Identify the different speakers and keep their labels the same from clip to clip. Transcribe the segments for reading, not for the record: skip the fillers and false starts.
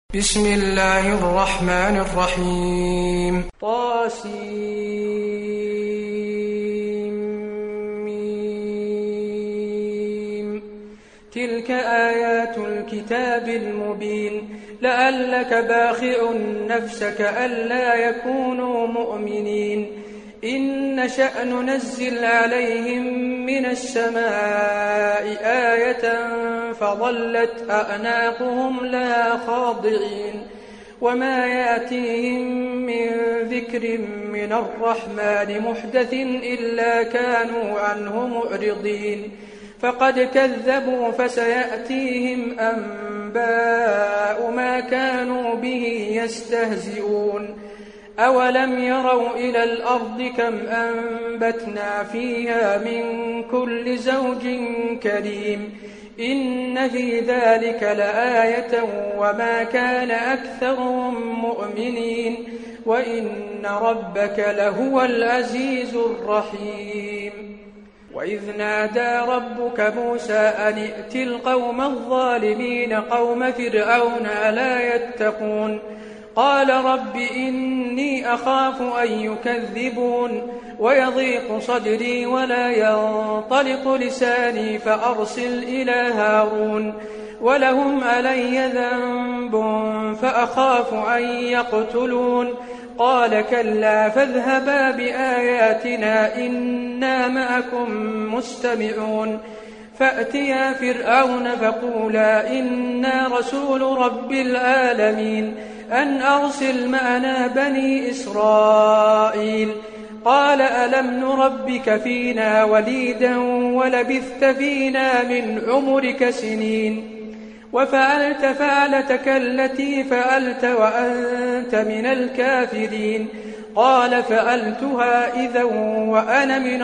Speaker 1: بسم الله الرحمن الرحيم طاسيم تلك آيات الكتاب المبين لعلك باخع نفسك ألا يكونوا مؤمنين إن نشأ ننزل عليهم من السماء آية فظلت أعناقهم لها خاضعين وما يأتيهم من ذكر من الرحمن محدث إلا كانوا عنه معرضين فقد كذبوا فسيأتيهم أنباء ما كانوا به يستهزئون أولم يروا إلى الأرض كم أنبتنا فيها من كل زوج كريم إن في ذلك لآية وما كان أكثرهم مؤمنين وإن ربك لهو العزيز الرحيم وإذ نادى ربك موسى أن ائت القوم الظالمين قوم فرعون ألا يتقون قال رب إني أخاف أن يكذبون ويضيق صدري ولا ينطلق لساني فأرسل إلى هارون ولهم علي ذنب فأخاف أن يقتلون قال كلا فاذهبا بآياتنا إنا معكم مستمعون فأتيا فرعون فقولا إنا رسول رب العالمين أن أرسل معنا بني إسرائيل قال ألم نربك فينا وليدا ولبثت فينا من عمرك سنين وفعلت فعلتك التي فعلت وأنت من الكافرين قال فعلتها إذا وأنا من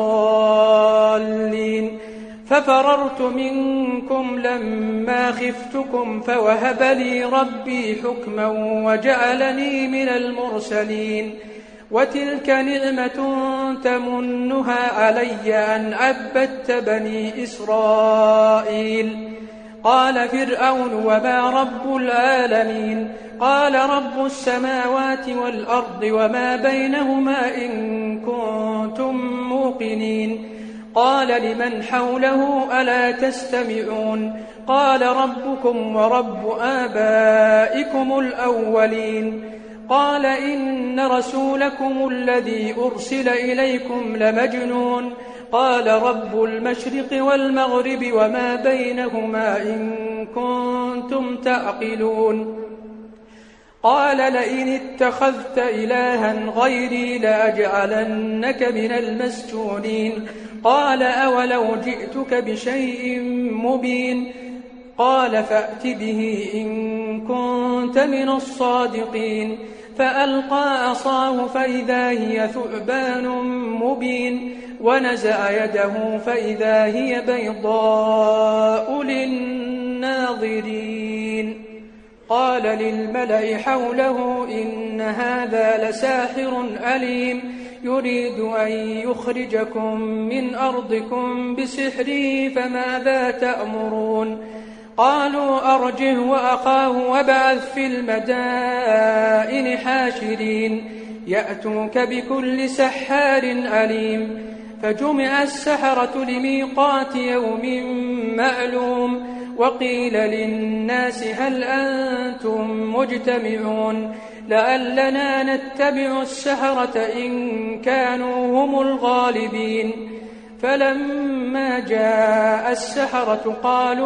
Speaker 1: الضالين ففررت منكم لما خفتكم فوهب لي ربي حكما وجعلني من المرسلين وتلك نعمة تمنها علي أن عبدت بني إسرائيل قال فرعون وما رب العالمين قال رب السماوات والأرض وما بينهما إن كنتم موقنين قال لمن حوله ألا تستمعون قال ربكم ورب آبائكم الأولين قال إن رسولكم الذي أرسل إليكم لمجنون قال رب المشرق والمغرب وما بينهما إن كنتم تعقلون قال لئن اتخذت إلها غيري لأجعلنك من المسجونين قال أولو جئتك بشيء مبين قال فأت به إن كنت من الصادقين فألقى عصاه فإذا هي ثعبان مبين ونزع يده فإذا هي بيضاء للناظرين قال للملأ حوله إن هذا لساحر عليم يريد أن يخرجكم من أرضكم بسحره فماذا تأمرون قالوا أرجه وأخاه وابعث في المدائن حاشرين يأتوك بكل سحار عليم فجمع السحرة لميقات يوم معلوم وقيل للناس هل أنتم مجتمعون لعلنا نتبع السحرة إن كانوا هم الغالبين فلما جاء السحرة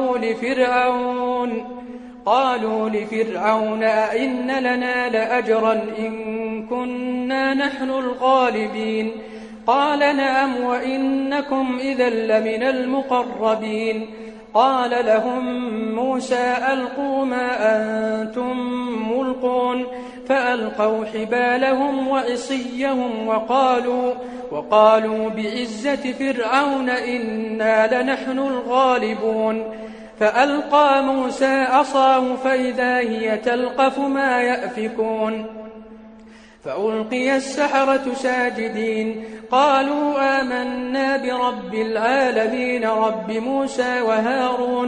Speaker 1: قالوا لفرعون أئن لنا لأجرا إن كنا نحن الغالبين قال نعم وإنكم إذا لمن المقربين قال لهم موسى ألقوا ما أنتم ملقون فألقوا حبالهم وعصيهم وقالوا بعزة فرعون إنا لنحن الغالبون فألقى موسى عصاه فإذا هي تلقف ما يأفكون فألقي السحرة ساجدين قالوا آمنا برب العالمين رب موسى وهارون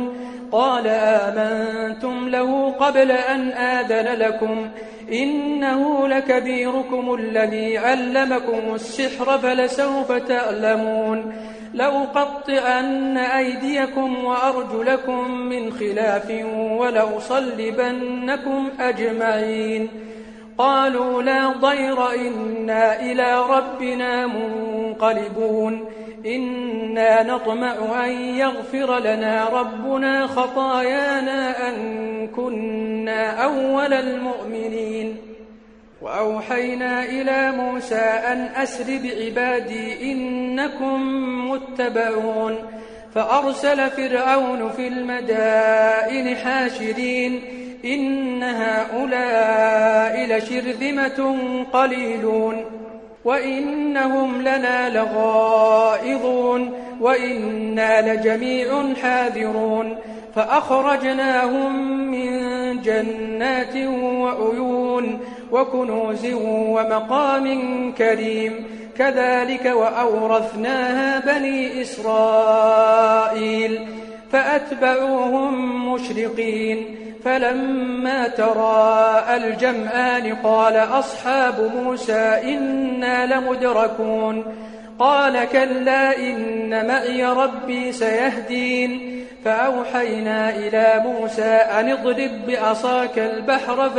Speaker 1: قال آمنتم له قبل أن آذن لكم إنه لكبيركم الذي علمكم السحر فلسوف تعلمون لأقطعن أيديكم وأرجلكم من خلاف ولأصلبنكم أجمعين قالوا لا ضير إنا إلى ربنا منقلبون إنا نطمع أن يغفر لنا ربنا خطايانا أن كنا أول المؤمنين وأوحينا إلى موسى أن أسر بعبادي إنكم متبعون فأرسل فرعون في المدائن حاشرين إن هؤلاء لشرذمة قليلون وإنهم لنا لغائظون وإنا لجميع حاذرون فأخرجناهم من جنات وعيون وكنوز ومقام كريم كذلك وأورثناها بني إسرائيل فأتبعوهم مشرقين فلما تراءى الجمعان قال أصحاب موسى إنا لمدركون قال كلا إن معي ربي سيهدين فأوحينا إلى موسى أن اضرب بعصاك البحر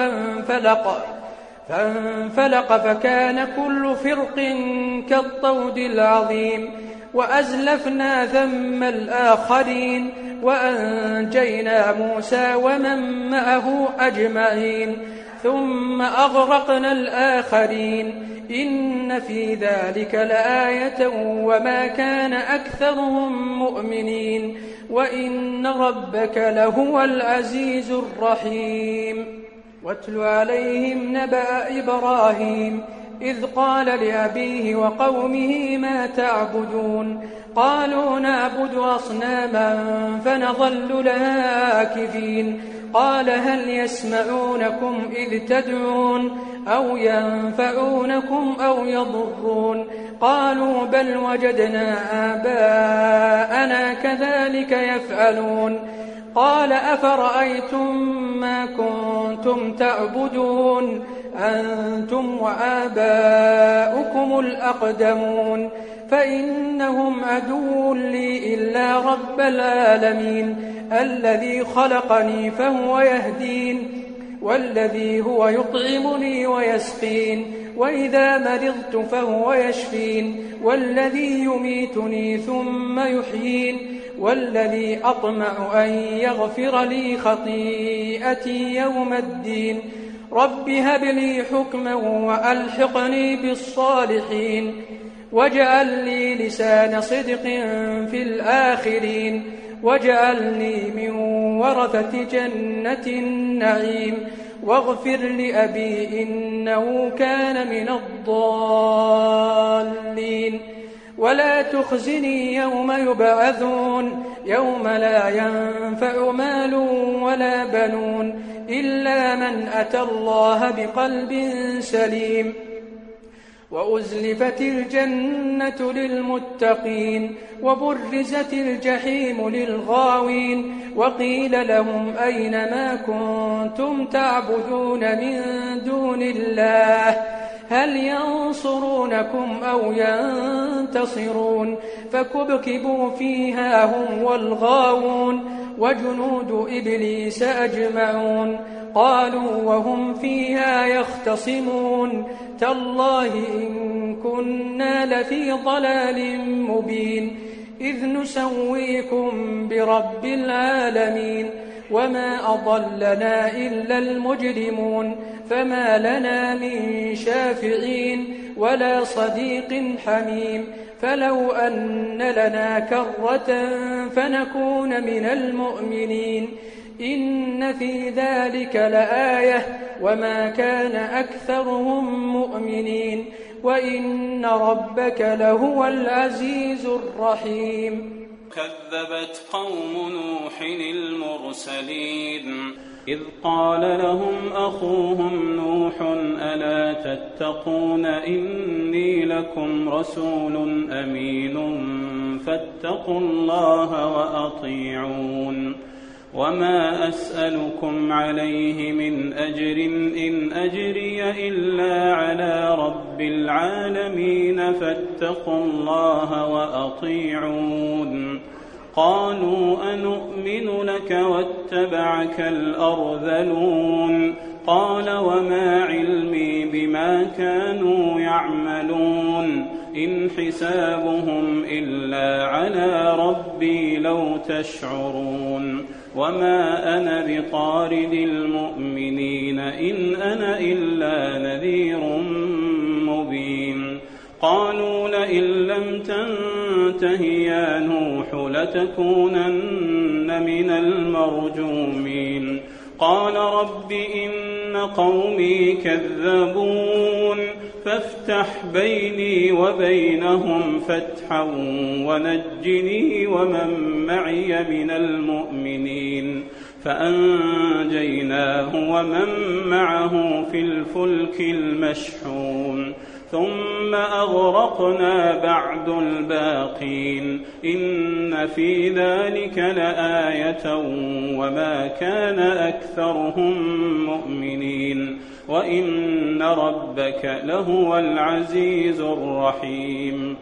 Speaker 1: فانفلق فكان كل فرق كالطود العظيم وأزلفنا ثم الآخرين وأنجينا موسى ومن معه أجمعين ثم أغرقنا الآخرين إن في ذلك لآية وما كان أكثرهم مؤمنين وإن ربك لهو العزيز الرحيم واتل عليهم نبأ إبراهيم إذ قال لأبيه وقومه ما تعبدون قالوا نعبد أصناما فنظل لها آكفين قال هل يسمعونكم إذ تدعون أو ينفعونكم أو يضرون قالوا بل وجدنا آباءنا كذلك يفعلون قال أفرأيتم ما كنتم تعبدون أنتم وآباؤكم الأقدمون فإنهم عدو لي إلا رب العالمين الذي خلقني فهو يهدين والذي هو يطعمني ويسقين وإذا مرضت فهو يشفين والذي يميتني ثم يحيين والذي أطمع أن يغفر لي خطيئتي يوم الدين رب هب لي حكما وألحقني بالصالحين واجعل لي لسان صدق في الآخرين واجعلني من ورثة جنة النعيم واغفر لأبي إنه كان من الضالين ولا تخزني يوم يبعثون يوم لا ينفع مال ولا بنون إلا من أتى الله بقلب سليم وأزلفت الجنة للمتقين وبرزت الجحيم للغاوين وقيل لهم أين ما كنتم تعبدون من دون الله هل ينصرونكم أو ينتصرون فكبكبوا فيها هم والغاوون وجنود إبليس أجمعون قالوا وهم فيها يختصمون تالله إن كنا لفي ضلال مبين إذ نسويكم برب العالمين وما أضلنا إلا المجرمون فما لنا من شافعين ولا صديق حميم فلو أن لنا كرة فنكون من المؤمنين إن في ذلك لآية وما كان أكثرهم مؤمنين وإن ربك لهو العزيز الرحيم
Speaker 2: كذبت قوم نوح المرسلين إذ قال لهم أخوهم نوح ألا تتقون إني لكم رسول أمين فاتقوا الله وأطيعون وما أسألكم عليه من أجر إن أجري إلا على رب العالمين فاتقوا الله وأطيعون. قالوا أنؤمن لك واتبعك الأرذلون قال وما علمي بما كانوا يعملون إن حسابهم إلا على ربي لو تشعرون وما أنا بطارد المؤمنين إن أنا إلا نذير مبين. قالوا لئن لم تنته يا نوح لتكونن من المرجومين. قال رب إن قومي كذبون فافتح بيني وبينهم فتحا ونجني ومن معي من المؤمنين. فأنجيناه ومن معه في الفلك المشحون ثم أغرقنا بعد الباقين إن في ذلك لآية وما كان أكثرهم مؤمنين وإن ربك لهو العزيز الرحيم.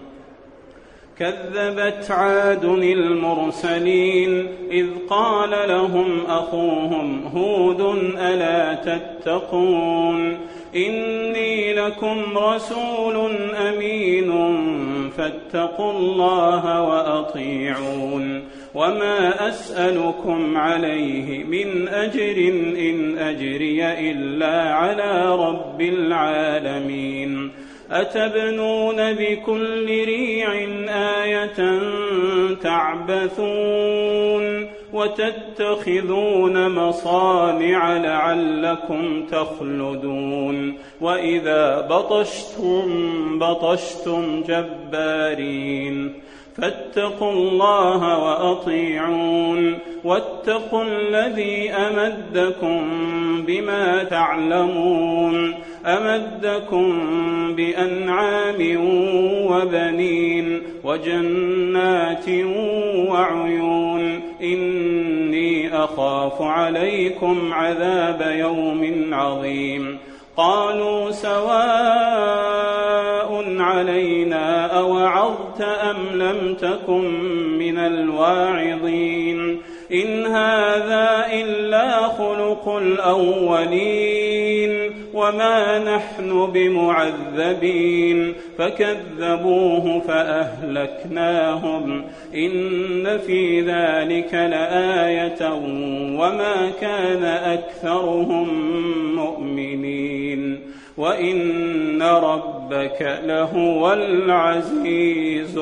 Speaker 2: كذبت عاد المرسلين إذ قال لهم أخوهم هود ألا تتقون إني لكم رسول أمين فاتقوا الله وأطيعون وما أسألكم عليه من أجر إن أجري إلا على رب العالمين. أتبنون بكل ريع آية تعبثون وتتخذون مصانع لعلكم تخلدون وإذا بطشتم جبارين. فاتقوا الله وأطيعون واتقوا الذي أمدكم بما تعلمون أمدكم بأنعام وبنين وجنات وعيون إني أخاف عليكم عذاب يوم عظيم. قالوا سواء علينا أوعظت أم لم تكن من الواعظين إن هذا إلا خلق الأولين وما نحن بمعذبين. فكذبوه فأهلكناهم إن في ذلك لآية وما كان أكثرهم مؤمنين وإن ربك لهو العزيز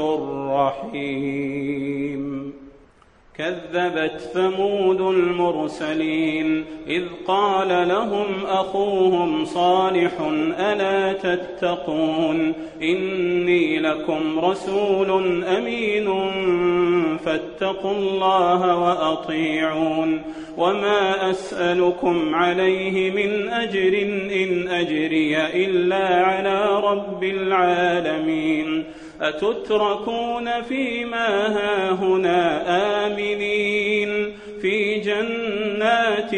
Speaker 2: الرحيم. كذبت ثمود المرسلين إذ قال لهم أخوهم صالح ألا تتقون إني لكم رسول أمين فاتقوا الله وأطيعون وما أسألكم عليه من أجر إن أجري إلا على رب العالمين. أتتركون فيما هاهنا آمنين في جنات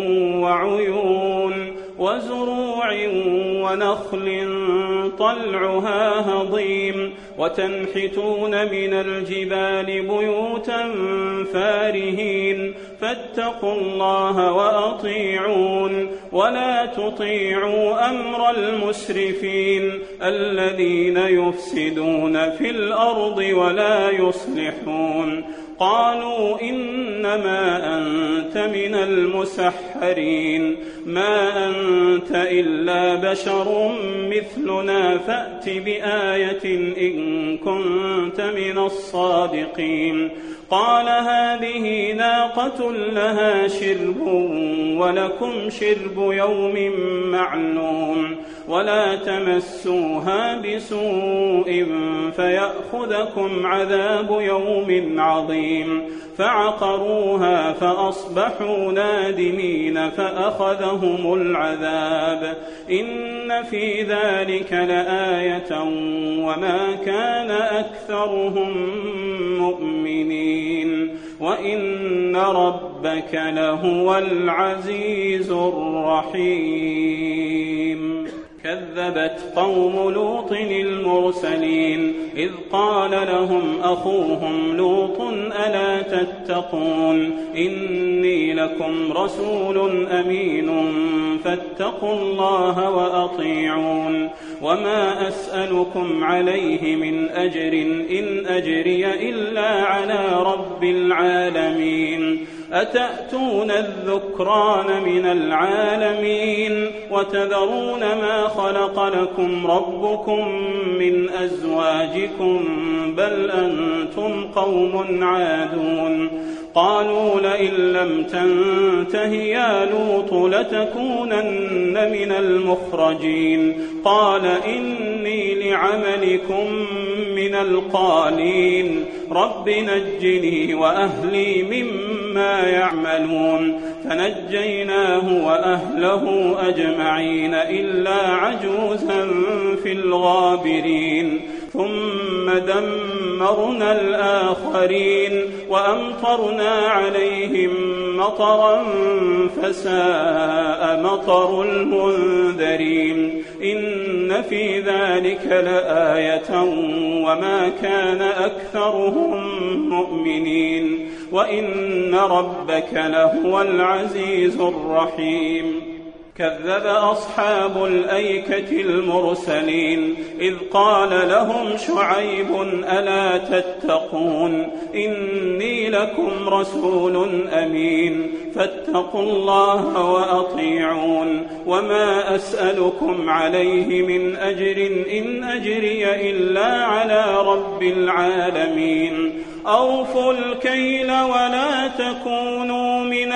Speaker 2: وعيون وزروع ونخل طلعها هضيم وتنحتون من الجبال بيوتا فارهين. فاتقوا الله وأطيعون ولا تطيعوا أمر المسرفين الذين يفسدون في الأرض ولا يصلحون. قالوا إنما أنت من المسحرين ما أنت إلا بشر مثلنا فأت بآية إن كنت من الصادقين. قال هذه ناقة لها شرب ولكم شرب يوم معلوم ولا تمسوها بسوء فيأخذكم عذاب يوم عظيم. فعقروها فأصبحوا نادمين فأخذهم العذاب إن في ذلك لآية وما كان أكثرهم مؤمنين وإن ربك ربك لهو العزيز الرحيم. كذبت قوم لوط المرسلين إذ قال لهم أخوهم لوط ألا تتقون إني لكم رسول أمين فاتقوا الله وأطيعون وما أسألكم عليه من أجر إن أجري إلا على رب العالمين. أتأتون الذكران من العالمين وتذرون ما خلق لكم ربكم من أزواجكم بل أنتم قوم عادون. قالوا لئن لم تنته يا لوط لتكونن من المخرجين. قال إني لعملكم من القالين رب نجني وأهلي مما يعملون. فنجيناه وأهله أجمعين إلا عجوزا في الغابرين. ثم دمرنا الآخرين وأمطرنا عليهم مطرا فساء مطر المنذرين. إن في ذلك لآية وما كان أكثرهم مؤمنين وإن ربك لهو العزيز الرحيم. كذب أصحاب الأيكة المرسلين إذ قال لهم شعيب ألا تتقون إني لكم رسول أمين فاتقوا الله وأطيعون وما أسألكم عليه من أجر إن أجري إلا على رب العالمين. أوفوا الكيل ولا تكونوا من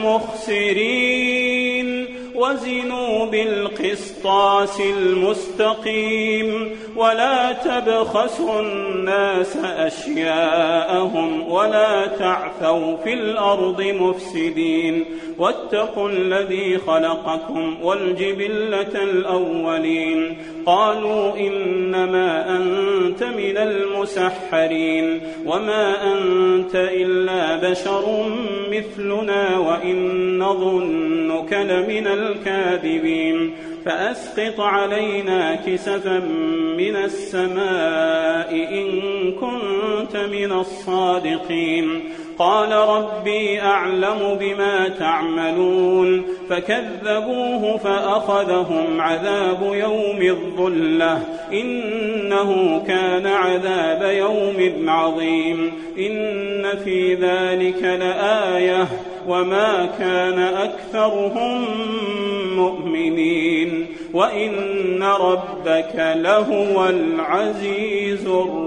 Speaker 2: المخسرين وزنوا بالقسطاس المستقيم ولا تبخسوا الناس أشياءهم ولا تعثوا في الأرض مفسدين. واتقوا الذي خلقكم والجبلة الأولين. قالوا إنما أنت من المسحرين وما أنت إلا بشر مثلنا وإن نظنك لمن الكاذبين. فأسقط علينا كسفا من السماء إن كنت من الصادقين. قال ربي أعلم بما تعملون. فكذبوه فأخذهم عذاب يوم الظلة إنه كان عذاب يوم عظيم. إن في ذلك لآية وما كان أكثرهم مؤمنين وإن ربك لهو العزيز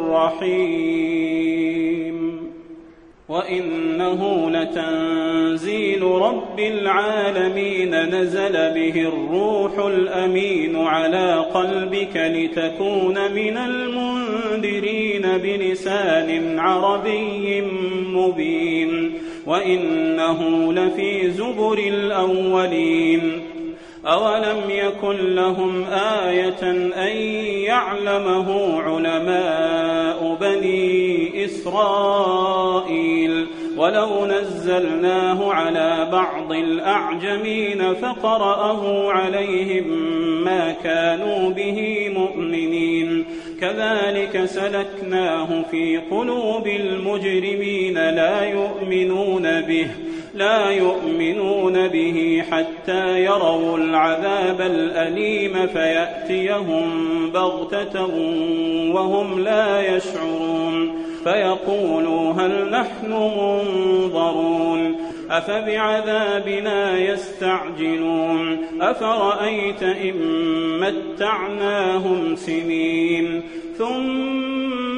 Speaker 2: الرحيم. وإنه لتنزيل رب العالمين نزل به الروح الأمين على قلبك لتكون من المنذرين بلسان عربي مبين. وإنه لفي زبر الأولين. أولم يكن لهم آية أن يعلمه علماء بني إسرائيل ولو نزلناه على بعض الأعجمين فقرأه عليهم ما كانوا به مؤمنين. كذلك سلكناه في قلوب المجرمين لا يؤمنون به حتى يروا العذاب الأليم فيأتيهم بغتة وهم لا يشعرون. فيقولوا هل نحن منظرون أفبعذابنا يستعجلون أفرأيت إن متعناهم سنين ثم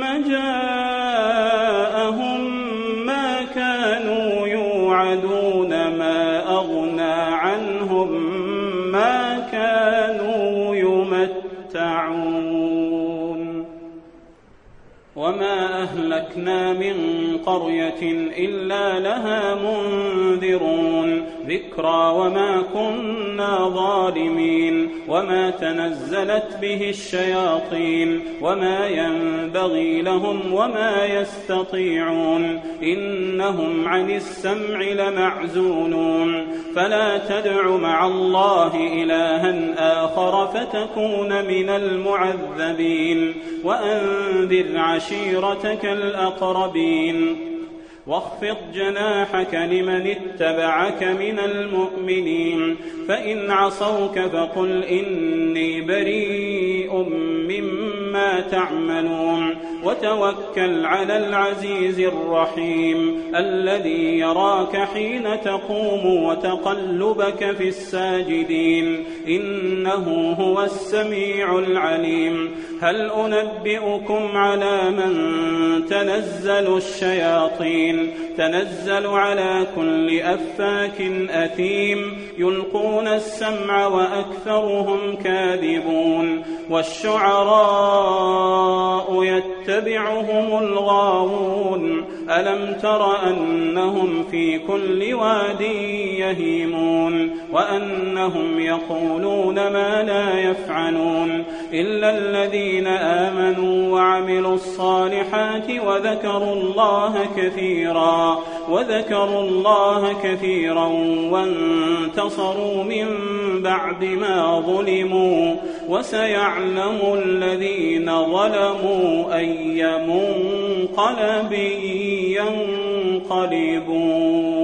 Speaker 2: جاءهم ما كانوا يوعدون ما أغنى عنهم ما كانوا يمتعون. وما أهلكنا من قرية إلا لها منذرون ذكرى وما كنا ظالمين وما تنزلت به الشياطين وما ينبغي لهم وما يستطيعون إنهم عن السمع لمعزولون فلا تدع مع الله إلها آخر فتكون من المعذبين وأنذر عشيرتك الأقربين واخفض جناحك لمن اتبعك من المؤمنين فإن عصوك فقل إني بريء مما تعملون وتوكل على العزيز الرحيم الذي يراك حين تقوم وتقلبك في الساجدين إنه هو السميع العليم هل أنبئكم على من تنزل الشياطين تنزل على كل أفاك أثيم يلقون السمع وأكثرهم كاذبون والشعراء يتبعهم الغاوون ألم تر أنهم في كل واد يهيمون وأنهم يقولون ما لا يفعلون إلا الذين آمنوا وعملوا الصالحات وذكروا الله كثيرا وانتصروا من بعد ما ظلموا وسيعلم الذين ظلموا أي منقلب ينقلبون.